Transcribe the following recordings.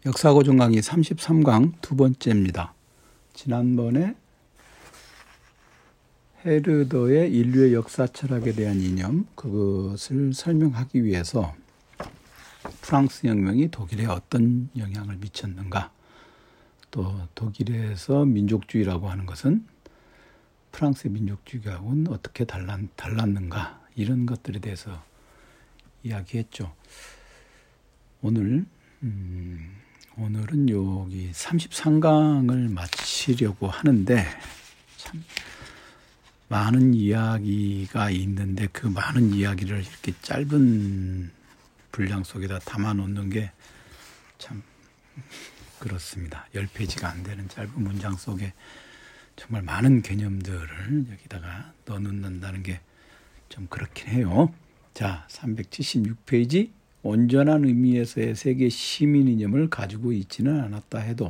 역사고정 강의 33강 두 번째입니다. 지난번에 헤르더의 인류의 역사 철학에 대한 이념, 그것을 설명하기 위해서 프랑스 혁명이 독일에 어떤 영향을 미쳤는가, 또 독일에서 민족주의라고 하는 것은 프랑스의 민족주의하고는 어떻게 달랐는가, 이런 것들에 대해서 이야기했죠. 오늘은 여기 33강을 마치려고 하는데 참 많은 이야기가 있는데 그 많은 이야기를 이렇게 짧은 분량 속에다 담아 놓는 게 참 그렇습니다. 10페이지가 안 되는 짧은 문장 속에 정말 많은 개념들을 여기다가 넣어 놓는다는 게 좀 그렇긴 해요. 자, 376페이지. 온전한 의미에서의 세계 시민 이념을 가지고 있지는 않았다 해도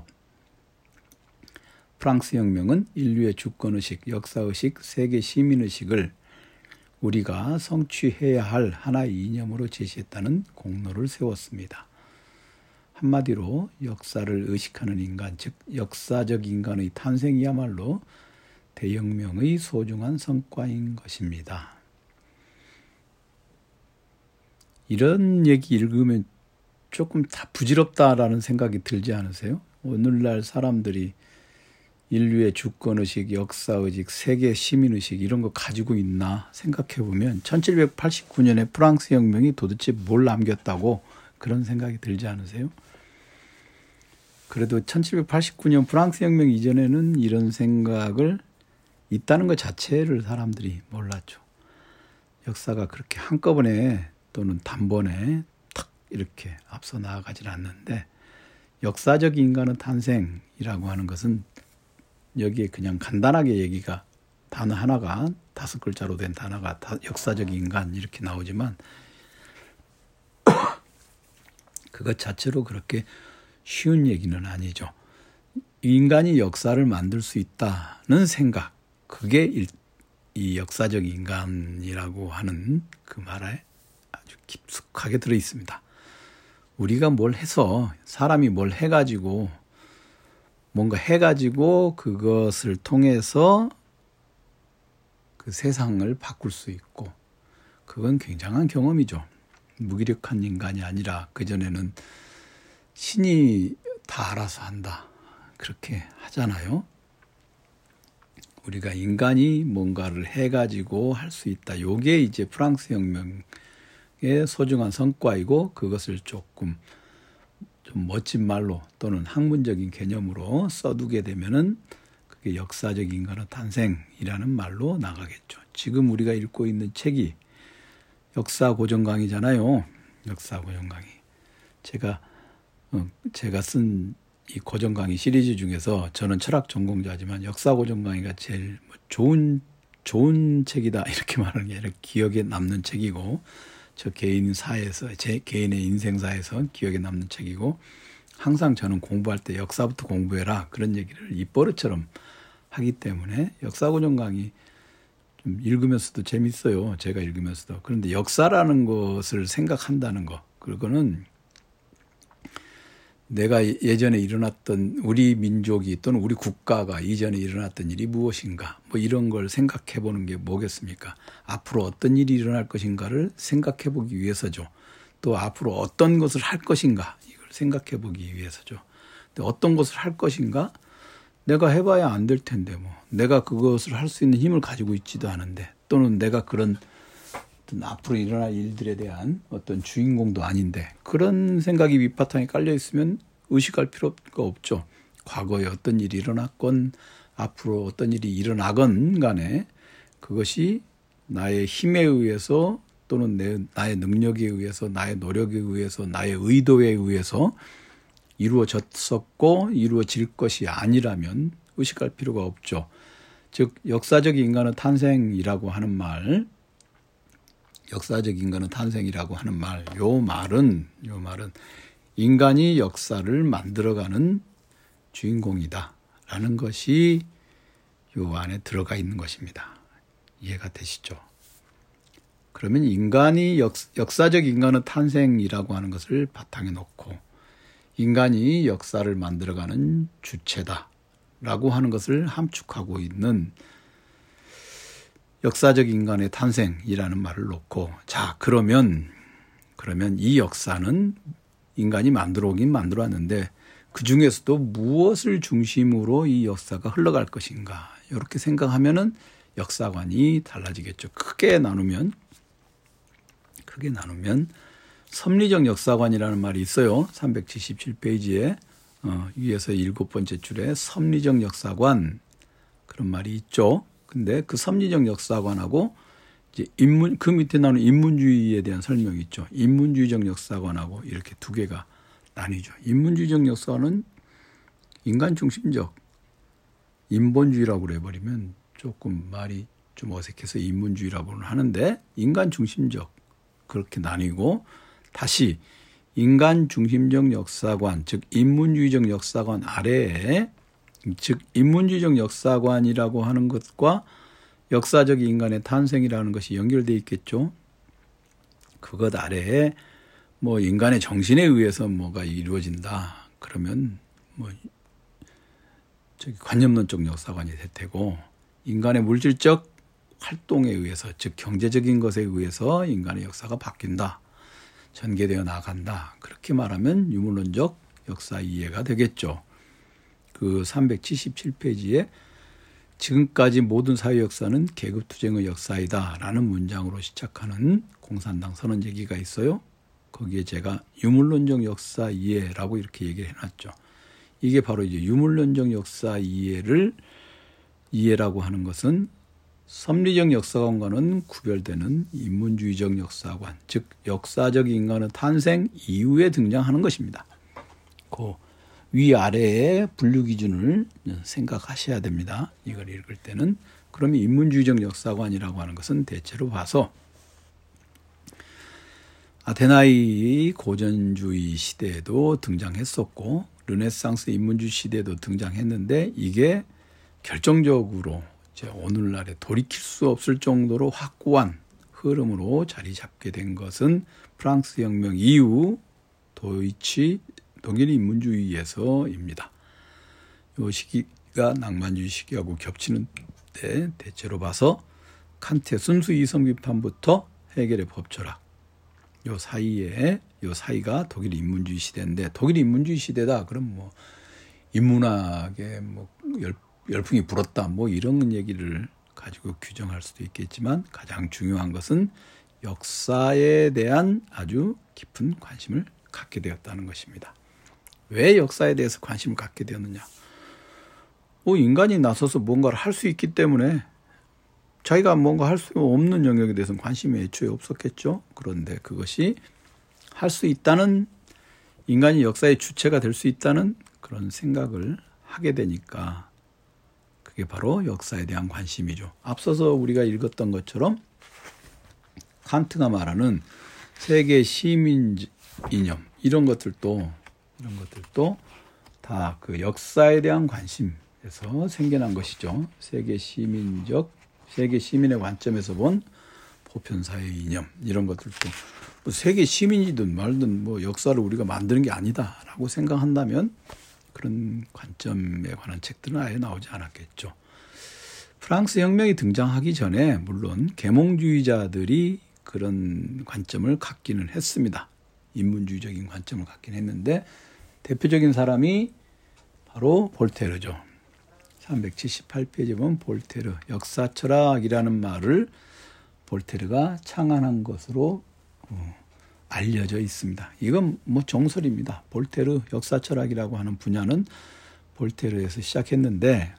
프랑스 혁명은 인류의 주권의식, 역사의식, 세계 시민의식을 우리가 성취해야 할 하나의 이념으로 제시했다는 공로를 세웠습니다. 한마디로 역사를 의식하는 인간, 즉 역사적 인간의 탄생이야말로 대혁명의 소중한 성과인 것입니다. 이런 얘기 읽으면 조금 다 부질없다라는 생각이 들지 않으세요? 오늘날 사람들이 인류의 주권의식, 역사의식, 세계 시민의식 이런 거 가지고 있나 생각해보면 1789년에 프랑스 혁명이 도대체 뭘 남겼다고 그런 생각이 들지 않으세요? 그래도 1789년 프랑스 혁명 이전에는 이런 생각을 있다는 것 자체를 사람들이 몰랐죠. 역사가 그렇게 한꺼번에 또는 단번에 탁 이렇게 앞서 나아가질 않는데 역사적 인간의 탄생이라고 하는 것은 여기에 그냥 간단하게 얘기가 단어 하나가 5글자로 된 단어가 역사적 인간 이렇게 나오지만 그것 자체로 그렇게 쉬운 얘기는 아니죠. 인간이 역사를 만들 수 있다는 생각, 그게 이 역사적 인간이라고 하는 그 말에 아주 깊숙하게 들어 있습니다. 우리가 뭘 해서 사람이 뭘 해가지고 뭔가 해가지고 그것을 통해서 그 세상을 바꿀 수 있고 그건 굉장한 경험이죠. 무기력한 인간이 아니라 그전에는 신이 다 알아서 한다 그렇게 하잖아요. 우리가 인간이 뭔가를 해가지고 할 수 있다. 요게 이제 프랑스 혁명의 소중한 성과이고 그것을 조금 좀 멋진 말로 또는 학문적인 개념으로 써두게 되면은 그게 역사적 인간의 탄생이라는 말로 나가겠죠. 지금 우리가 읽고 있는 책이 역사 고정 강의잖아요. 역사 고정 강의. 제가 쓴 이 고정 강의 시리즈 중에서 저는 철학 전공자지만 역사 고정 강의가 제일 좋은 책이다 이렇게 말하는 게 아니라 기억에 남는 책이고 저 개인사에서 제 개인의 인생사에서 기억에 남는 책이고 항상 저는 공부할 때 역사부터 공부해라 그런 얘기를 입버릇처럼 하기 때문에 역사 고정 강의 좀 읽으면서도 재밌어요. 제가 읽으면서도. 그런데 역사라는 것을 생각한다는 거 그거는 내가 예전에 일어났던 우리 민족이 또는 우리 국가가 이전에 일어났던 일이 무엇인가 뭐 이런 걸 생각해 보는 게 뭐겠습니까? 앞으로 어떤 일이 일어날 것인가를 생각해 보기 위해서죠. 또 앞으로 어떤 것을 할 것인가 이걸 생각해 보기 위해서죠. 근데 어떤 것을 할 것인가 내가 해봐야 안 될 텐데 뭐 내가 그것을 할 수 있는 힘을 가지고 있지도 않은데 또는 내가 그런 어떤 앞으로 일어날 일들에 대한 어떤 주인공도 아닌데 그런 생각이 밑바탕에 깔려 있으면 의식할 필요가 없죠. 과거에 어떤 일이 일어났건 앞으로 어떤 일이 일어나건 간에 그것이 나의 힘에 의해서 또는 나의 능력에 의해서 나의 노력에 의해서 나의 의도에 의해서 이루어졌었고 이루어질 것이 아니라면 의식할 필요가 없죠. 즉 역사적 인간의 탄생이라고 하는 말 역사적 인간의 탄생이라고 하는 말, 요 말은 인간이 역사를 만들어가는 주인공이다라는 것이 요 안에 들어가 있는 것입니다. 이해가 되시죠? 그러면 인간이 역사적 인간의 탄생이라고 하는 것을 바탕에 놓고 인간이 역사를 만들어가는 주체다라고 하는 것을 함축하고 있는 역사적 인간의 탄생이라는 말을 놓고, 자, 그러면 이 역사는 인간이 만들어 오긴 만들어 왔는데 그 중에서도 무엇을 중심으로 이 역사가 흘러갈 것인가, 이렇게 생각하면은 역사관이 달라지겠죠. 크게 나누면 섭리적 역사관이라는 말이 있어요. 377페이지에 위에서 7번째 줄에 섭리적 역사관, 그런 말이 있죠. 근데 그 섭리적 역사관하고 이제 그 밑에 나오는 인문주의에 대한 설명이 있죠. 인문주의적 역사관하고 이렇게 두 개가 나뉘죠. 인문주의적 역사관은 인간 중심적, 인본주의라고 그래버리면 조금 말이 좀 어색해서 인문주의라고는 하는데, 인간 중심적, 그렇게 나뉘고, 다시 인간 중심적 역사관, 즉 인문주의적 역사관 아래에, 즉 인문주의적 역사관이라고 하는 것과 역사적 인간의 탄생이라는 것이 연결되어 있겠죠. 그것 아래에 뭐 인간의 정신에 의해서 뭐가 이루어진다 그러면 뭐 관념론적 역사관이 될 테고, 인간의 물질적 활동에 의해서, 즉 경제적인 것에 의해서 인간의 역사가 바뀐다, 전개되어 나간다, 그렇게 말하면 유물론적 역사 이해가 되겠죠. 그 377페이지에 지금까지 모든 사회 역사는 계급투쟁의 역사이다 라는 문장으로 시작하는 공산당 선언 얘기가 있어요. 거기에 제가 유물론적 역사 이해라고 이렇게 얘기를 해놨죠. 이게 바로 이제 유물론적 역사 이해라고 하는 것은 섭리적 역사관과는 구별되는 인문주의적 역사관, 즉 역사적 인간의 탄생 이후에 등장하는 것입니다. 그 위아래의 분류 기준을 생각하셔야 됩니다. 이걸 읽을 때는. 그러면 인문주의적 역사관이라고 하는 것은 대체로 봐서 아테나의 고전주의 시대에도 등장했었고 르네상스 인문주의 시대에도 등장했는데, 이게 결정적으로 이제 오늘날에 돌이킬 수 없을 정도로 확고한 흐름으로 자리 잡게 된 것은 프랑스 혁명 이후 독일 인문주의에서입니다. 이 시기가 낭만주의 시기하고 겹치는데, 대체로 봐서 칸트의 순수 이성 비판부터 헤겔의 법철학, 요 사이가 독일 인문주의 시대인데, 독일 인문주의 시대다 그럼 뭐 인문학에 뭐 열풍이 불었다 뭐 이런 얘기를 가지고 규정할 수도 있겠지만, 가장 중요한 것은 역사에 대한 아주 깊은 관심을 갖게 되었다는 것입니다. 왜 역사에 대해서 관심을 갖게 되었느냐? 인간이 나서서 뭔가를 할 수 있기 때문에, 자기가 뭔가 할 수 없는 영역에 대해서는 관심이 애초에 없었겠죠. 그런데 그것이 할 수 있다는, 인간이 역사의 주체가 될 수 있다는 그런 생각을 하게 되니까 그게 바로 역사에 대한 관심이죠. 앞서서 우리가 읽었던 것처럼 칸트가 말하는 세계 시민 이념, 이런 것들도 다 그 역사에 대한 관심에서 생겨난 것이죠. 세계 시민의 관점에서 본 보편사회 이념, 이런 것들도 뭐 세계 시민이든 말든 뭐 역사를 우리가 만드는 게 아니다라고 생각한다면 그런 관점에 관한 책들은 아예 나오지 않았겠죠. 프랑스 혁명이 등장하기 전에 물론 계몽주의자들이 그런 관점을 갖기는 했습니다. 인문주의적인 관점을 갖긴 했는데, 대표적인 사람이 바로 볼테르죠. 378페이지에 보면 볼테르, 역사철학이라는 말을 볼테르가 창안한 것으로 알려져 있습니다. 이건 뭐 정설입니다. 볼테르 역사철학이라고 하는 분야는 볼테르에서 시작했는데,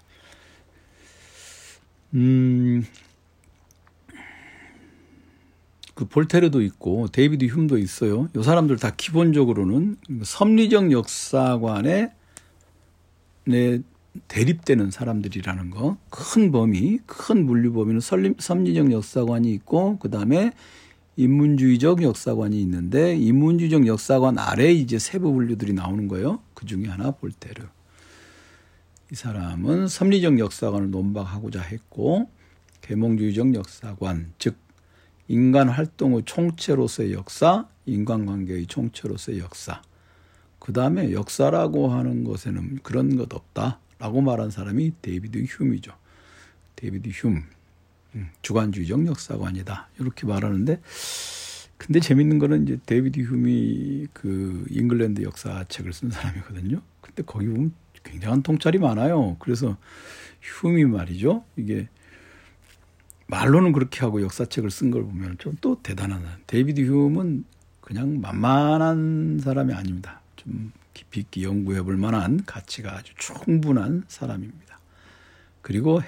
그 볼테르도 있고 데이비드 휴움도 있어요. 이 사람들 다 기본적으로는 섭리적 역사관에 대립되는 사람들이라는 거. 큰 물류 범위는 섭리적 역사관이 있고, 그 다음에 인문주의적 역사관이 있는데, 인문주의적 역사관 아래에 이제 세부 분류들이 나오는 거예요. 그 중에 하나 볼테르. 이 사람은 섭리적 역사관을 논박하고자 했고, 계몽주의적 역사관, 즉 인간 활동의 총체로서의 역사, 인간관계의 총체로서의 역사, 그 다음에 역사라고 하는 것에는 그런 것 없다라고 말한 사람이 데이비드 휴미죠. 데이비드 휴 주관주의적 역사관이다 이렇게 말하는데, 근데 재밌는 거는 이제 데이비드 휴미 그 잉글랜드 역사책을 쓴 사람이거든요. 근데 거기 보면 굉장한 통찰이 많아요. 그래서 휴미 말이죠. 이게 말로는 그렇게 하고 역사책을 쓴 걸 보면 좀 또 대단한 사람. 데이비드 휴미는 그냥 만만한 사람이 아닙니다. 좀 깊이 있게 연구해 볼 만한 가치가 아주 충분한 사람입니다. 그리고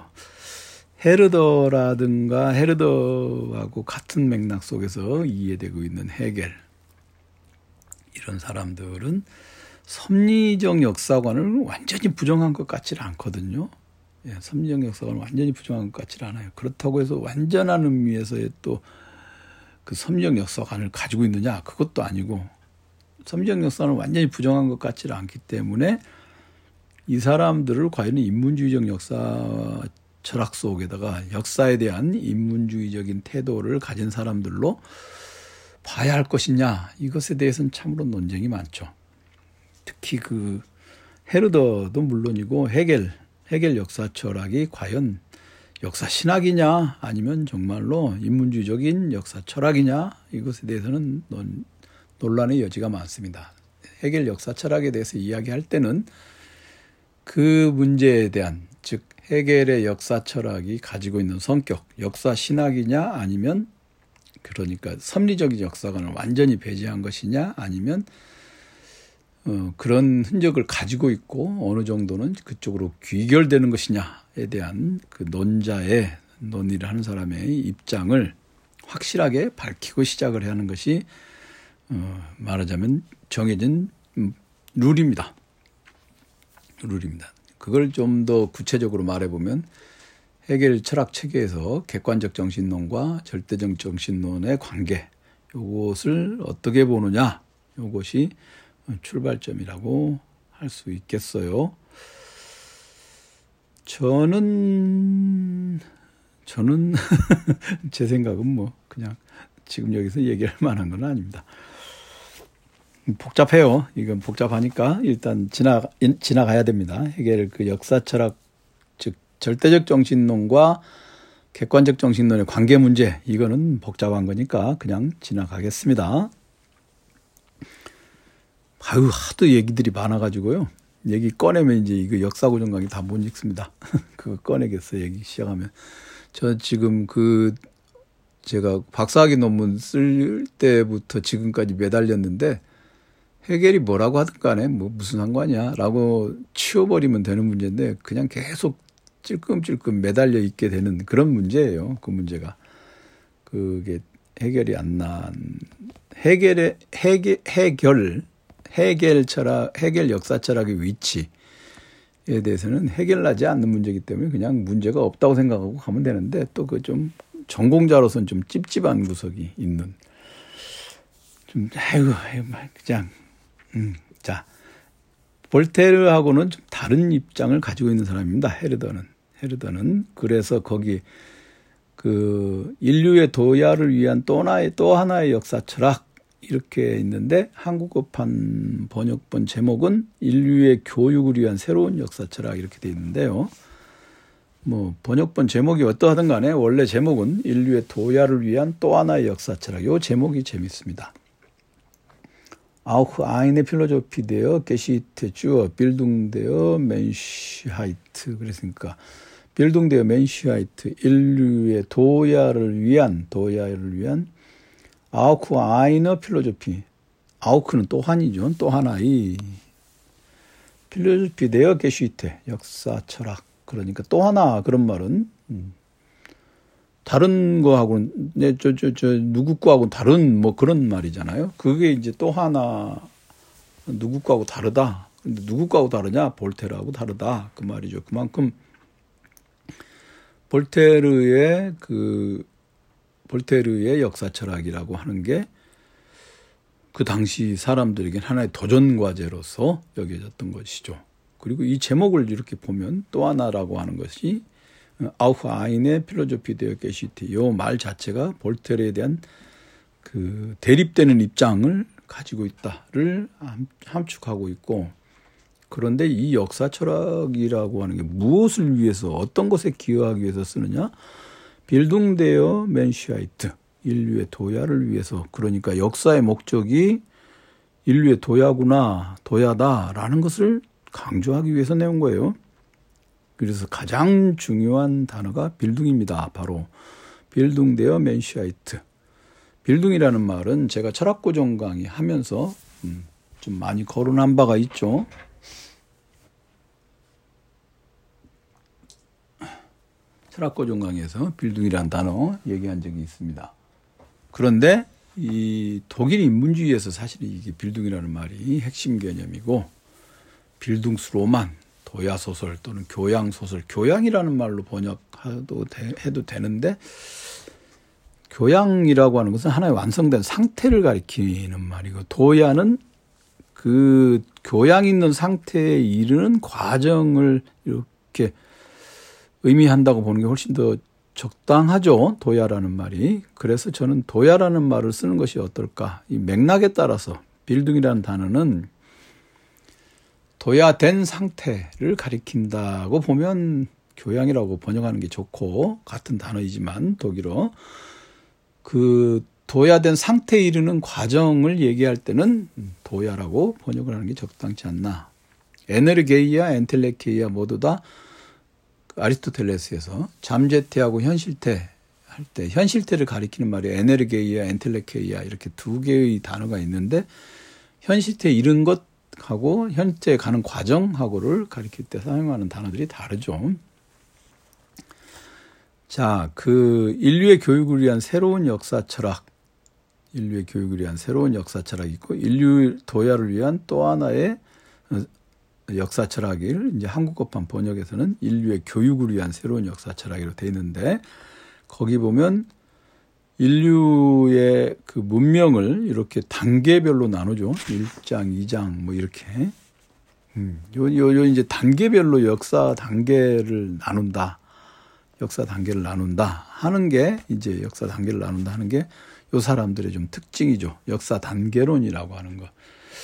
헤르더라든가 헤르더하고 같은 맥락 속에서 이해되고 있는 헤겔, 이런 사람들은 섭리적 역사관을 완전히 부정한 것 같지는 않거든요. 예, 섭리적 역사관을 완전히 부정한 것 같지는 않아요. 그렇다고 해서 완전한 의미에서의 또 그 섭리적 역사관을 가지고 있느냐, 그것도 아니고, 섭리적 역사관을 완전히 부정한 것 같지는 않기 때문에 이 사람들을 과연 인문주의적 역사 철학 속에다가 역사에 대한 인문주의적인 태도를 가진 사람들로 봐야 할 것이냐, 이것에 대해서는 참으로 논쟁이 많죠. 특히 그 헤르더도 물론이고 헤겔 역사 철학이 과연 역사 신학이냐 아니면 정말로 인문주의적인 역사 철학이냐, 이것에 대해서는 논란의 여지가 많습니다. 헤겔 역사 철학에 대해서 이야기할 때는 그 문제에 대한, 즉 헤겔의 역사 철학이 가지고 있는 성격, 역사 신학이냐 아니면 그러니까 섭리적인 역사관을 완전히 배제한 것이냐 아니면 그런 흔적을 가지고 있고 어느 정도는 그쪽으로 귀결되는 것이냐에 대한 그 논자의, 논의를 하는 사람의 입장을 확실하게 밝히고 시작을 해야 하는 것이 말하자면 정해진 룰입니다. 그걸 좀 더 구체적으로 말해보면 헤겔 철학 체계에서 객관적 정신론과 절대적 정신론의 관계, 이것을 어떻게 보느냐, 이것이 출발점이라고 할 수 있겠어요. 저는 제 생각은 뭐 그냥 지금 여기서 얘기할 만한 건 아닙니다. 복잡해요. 이건 복잡하니까 일단 지나가야 됩니다. 헤겔 그 역사 철학, 즉 절대적 정신론과 객관적 정신론의 관계 문제, 이거는 복잡한 거니까 그냥 지나가겠습니다. 하도 얘기들이 많아가지고요. 얘기 꺼내면 이제 이거 역사고정 강의 다 못 읽습니다. 그거 꺼내겠어요. 얘기 시작하면. 저 지금 제가 박사학위 논문 쓸 때부터 지금까지 매달렸는데, 헤겔이 뭐라고 하든 간에 뭐 무슨 상관이야 라고 치워버리면 되는 문제인데 그냥 계속 찔끔찔끔 매달려 있게 되는 그런 문제예요. 그 문제가. 그게 해결이 안 난, 헤겔 철학, 헤겔 역사 철학의 위치에 대해서는 해결나지 않는 문제이기 때문에 그냥 문제가 없다고 생각하고 가면 되는데, 또 그 좀 전공자로서는 좀 찝찝한 구석이 있는, 좀 그냥 자, 볼테르하고는 좀 다른 입장을 가지고 있는 사람입니다. 헤르더는 그래서 거기 그 인류의 도야를 위한 또 하나의 역사 철학, 이렇게 있는데 한국어판 번역본 제목은 인류의 교육을 위한 새로운 역사 철학, 이렇게 돼 있는데요. 뭐 번역본 제목이 어떠하든 간에 원래 제목은 인류의 도야를 위한 또 하나의 역사 철학. 이 제목이 재밌습니다. Auch eine Philosophie der Geschichte zur Bildung der Menschheit. 그랬으니까 Bildung der Menschheit, 인류의 도야를 위한 Auch eine Philosophie. Auch는 또한이죠. 또 하나의 Philosophie der Geschichte, 역사 철학. 그러니까 또 하나, 그런 말은 다른 거하고는, 누구 거하고는 다른 뭐 그런 말이잖아요. 그게 이제 또 하나, 누구 거하고 다르다. 근데 누구 거하고 다르냐? 볼테르하고 다르다. 그 말이죠. 그만큼 볼테르의 역사 철학이라고 하는 게 그 당시 사람들에겐 하나의 도전 과제로서 여겨졌던 것이죠. 그리고 이 제목을 이렇게 보면 또 하나라고 하는 것이 Auch eine Philosophie der Geschichte, 이 말 자체가 볼테르에 대한 그 대립되는 입장을 가지고 있다를 함축하고 있고, 그런데 이 역사 철학이라고 하는 게 무엇을 위해서, 어떤 것에 기여하기 위해서 쓰느냐? 빌둥 데어 멘슈아이트, 인류의 도야를 위해서. 그러니까 역사의 목적이 인류의 도야구나, 도야다라는 것을 강조하기 위해서 내온 거예요. 그래서 가장 중요한 단어가 빌둥입니다. 바로 빌둥 데어 멘슈아이트. 빌둥이라는 말은 제가 철학고정 강의 하면서 좀 많이 거론한 바가 있죠. 철학고정 강의에서 빌둥이라는 단어 얘기한 적이 있습니다. 그런데 이 독일 인문주의에서 사실은 이게 빌둥이라는 말이 핵심 개념이고, 빌둥스로만, 도야소설 또는 교양소설, 교양이라는 말로 해도 되는데, 교양이라고 하는 것은 하나의 완성된 상태를 가리키는 말이고, 도야는 그 교양 있는 상태에 이르는 과정을 이렇게 의미한다고 보는 게 훨씬 더 적당하죠. 도야라는 말이. 그래서 저는 도야라는 말을 쓰는 것이 어떨까. 이 맥락에 따라서 빌둥이라는 단어는 도야된 상태를 가리킨다고 보면 교양이라고 번역하는 게 좋고, 같은 단어이지만 독일어. 그 도야된 상태에 이르는 과정을 얘기할 때는 도야라고 번역을 하는 게 적당치 않나. 에네르게이아, 엔텔레케이아 모두 다 아리스토텔레스에서 잠재태하고 현실태 할 때 현실태를 가리키는 말이 에네르게이아, 엔텔레케이아 이렇게 두 개의 단어가 있는데, 현실태에 이른 것하고 현재에 가는 과정하고를 가리킬 때 사용하는 단어들이 다르죠. 자, 그 인류의 교육을 위한 새로운 역사 철학, 인류의 교육을 위한 새로운 역사 철학이 있고, 인류 도야를 위한 또 하나의 역사 철학을 이제 한국어판 번역에서는 인류의 교육을 위한 새로운 역사 철학으로 되어 있는데, 거기 보면 인류의 그 문명을 이렇게 단계별로 나누죠. 1장, 2장 뭐 이렇게. 요 이제 단계별로 역사 단계를 나눈다. 역사 단계를 나눈다 하는 게, 이제 역사 단계를 나눈다 하는 게 요 사람들의 좀 특징이죠. 역사 단계론이라고 하는 거.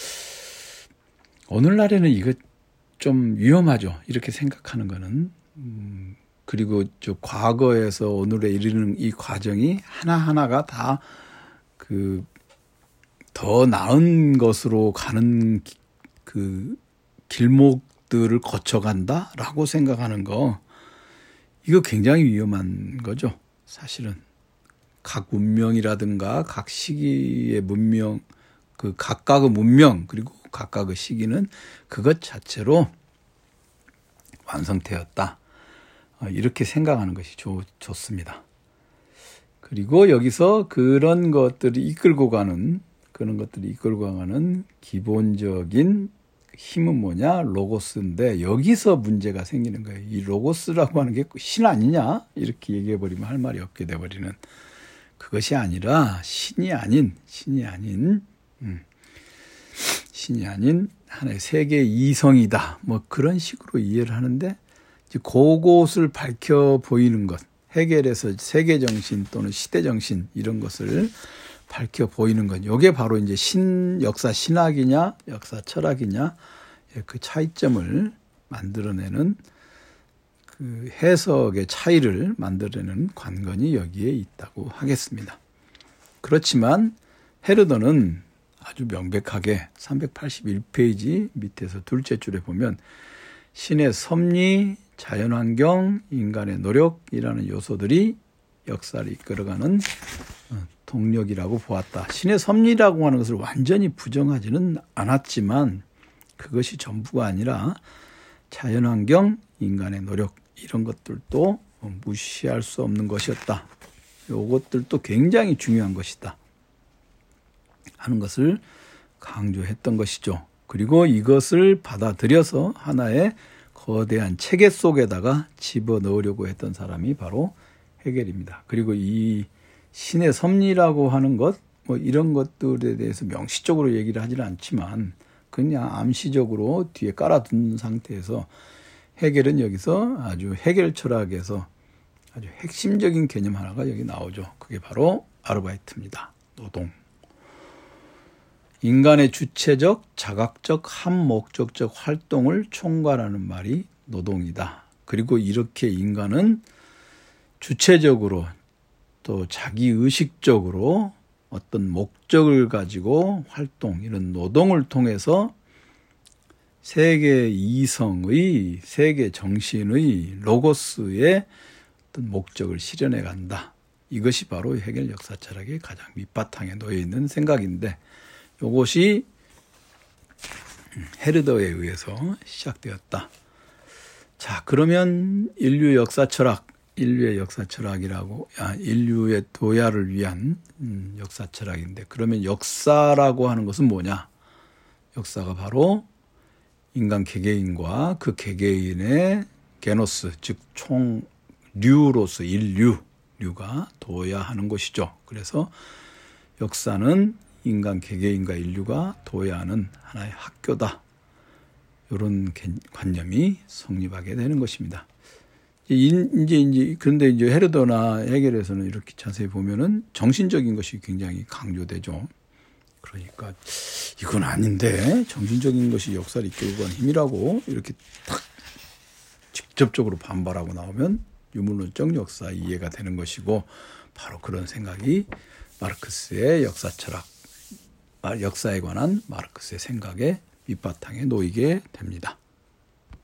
오늘날에는 이거 좀 위험하죠. 이렇게 생각하는 거는. 그리고 저 과거에서 오늘에 이르는 이 과정이 하나하나가 다 그 더 나은 것으로 가는 그 길목들을 거쳐간다라고 생각하는 거, 이거 굉장히 위험한 거죠. 사실은 각 문명이라든가 각 시기의 문명, 그 각각의 문명 그리고 각각의 시기는 그것 자체로 완성되었다, 이렇게 생각하는 것이 좋습니다. 그리고 여기서 그런 것들이 이끌고 가는 기본적인 힘은 뭐냐? 로고스인데, 여기서 문제가 생기는 거예요. 이 로고스라고 하는 게 신 아니냐? 이렇게 얘기해버리면 할 말이 없게 돼버리는, 그것이 아니라 신이 아닌 하나의 세계 이성이다, 뭐 그런 식으로 이해를 하는데, 이제 그것을 밝혀 보이는 것, 헤겔에서 세계정신 또는 시대정신 이런 것을 밝혀 보이는 것, 이게 바로 이제 역사 신학이냐 역사 철학이냐 그 차이점을 만들어내는, 그 해석의 차이를 만들어내는 관건이 여기에 있다고 하겠습니다. 그렇지만 헤르더는 아주 명백하게 381페이지 밑에서 둘째 줄에 보면 신의 섭리, 자연환경, 인간의 노력이라는 요소들이 역사를 이끌어가는 동력이라고 보았다. 신의 섭리라고 하는 것을 완전히 부정하지는 않았지만 그것이 전부가 아니라 자연환경, 인간의 노력 이런 것들도 무시할 수 없는 것이었다. 이것들도 굉장히 중요한 것이다 하는 것을 강조했던 것이죠. 그리고 이것을 받아들여서 하나의 거대한 체계 속에다가 집어넣으려고 했던 사람이 바로 헤겔입니다. 그리고 이 신의 섭리라고 하는 것, 뭐 이런 것들에 대해서 명시적으로 얘기를 하지는 않지만 그냥 암시적으로 뒤에 깔아둔 상태에서 헤겔은 여기서 아주 헤겔 철학에서 아주 핵심적인 개념 하나가 여기 나오죠. 그게 바로 아르바이트입니다. 노동. 인간의 주체적, 자각적, 한목적적 활동을 총괄하는 말이 노동이다. 그리고 이렇게 인간은 주체적으로 또 자기의식적으로 어떤 목적을 가지고 활동, 이런 노동을 통해서 세계 이성의, 세계 정신의 로고스의 어떤 목적을 실현해 간다. 이것이 바로 해겔 역사철학의 가장 밑바탕에 놓여 있는 생각인데, 이것이 헤르더에 의해서 시작되었다. 자, 그러면 인류의 역사철학이라고, 인류의 도야를 위한 역사철학인데, 그러면 역사라고 하는 것은 뭐냐? 역사가 바로 인간 개개인과 그 개개인의 게노스, 즉 총류로서 인류가 도야하는 것이죠. 그래서 역사는 인간 개개인과 인류가 도야하는 하나의 학교다. 이런 관념이 성립하게 되는 것입니다. 그런데 이제 헤르더나 헤겔에서는 이렇게 자세히 보면은 정신적인 것이 굉장히 강조되죠. 그러니까 이건 아닌데 정신적인 것이 역사를 이끌고 가는 힘이라고 이렇게 딱 직접적으로 반발하고 나오면 유물론적 역사 이해가 되는 것이고, 바로 그런 생각이 마르크스의 역사에 관한 마르크스의 생각의 밑바탕에 놓이게 됩니다.